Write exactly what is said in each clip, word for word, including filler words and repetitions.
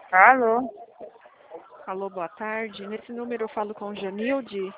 Alô? Alô, boa tarde. Nesse número eu falo com Janilde.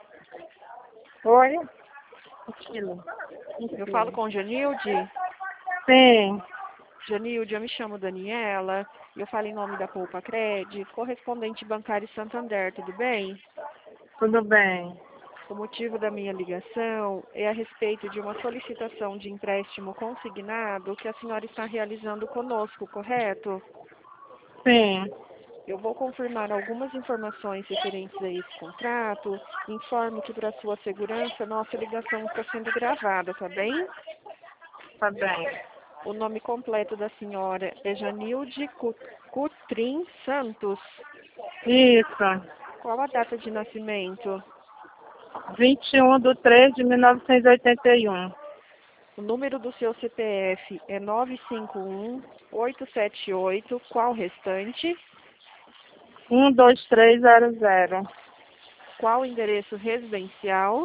Oi? Aquilo. Eu falo com Janilde. Sim, Janilde, eu me chamo Daniela. Eu falo em nome da Poupa Cred, correspondente bancário Santander, tudo bem? tudo bem. O motivo da minha ligação é a respeito de uma solicitação de empréstimo consignado que a senhora está realizando conosco, correto? Sim, Eu vou confirmar algumas informações referentes a esse contrato. Informo que, para sua segurança, nossa ligação está sendo gravada, tá bem? tá bem. O nome completo da senhora é Janilde Cu- Cutrim Santos. Isso. Qual a data de nascimento? vinte e um de três de mil novecentos e oitenta e um. O número do seu C P F é nove cinco um, oito sete oito. Qual restante? um dois três zero zero. Qual o endereço residencial?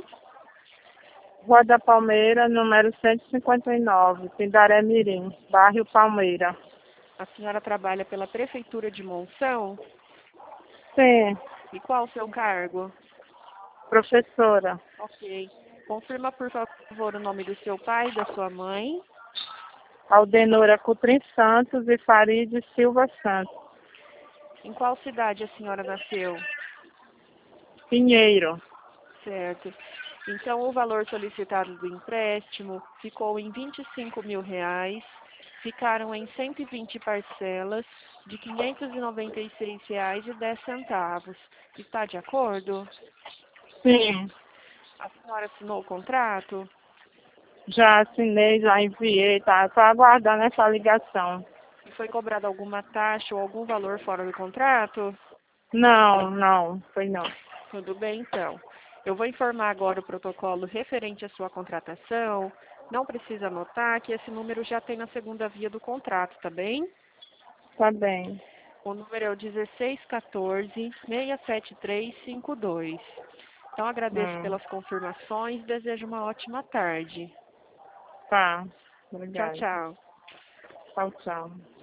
Rua da Palmeira, número cento e cinquenta e nove, Pindaré Mirim, bairro Palmeira. A senhora trabalha pela Prefeitura de Monção? Sim, E qual o seu cargo? professora. Ok. Confirma, por favor, o nome do seu pai e da sua mãe. Aldenora Cutrim Santos e Farid Silva Santos. Em qual cidade a senhora nasceu? Pinheiro. Certo. Então, o valor solicitado do empréstimo ficou em vinte e cinco mil reais, ficaram em cento e vinte parcelas de quinhentos e noventa e seis reais e dez centavos. Está de acordo? Sim, A senhora assinou o contrato? já assinei, já enviei, tá? Tô aguardando essa ligação. E foi cobrada alguma taxa ou algum valor fora do contrato? Não, não, foi não. Tudo bem, então. Eu vou informar agora o protocolo referente à sua contratação. Não precisa anotar que esse número já tem na segunda via do contrato, tá bem? Tá bem. O número é o dezesseis quatorze, seis sete três cinco dois. Então, agradeço Hum, pelas confirmações e desejo uma ótima tarde. tá. Tchau, Obrigada. tchau. Tchau, tchau.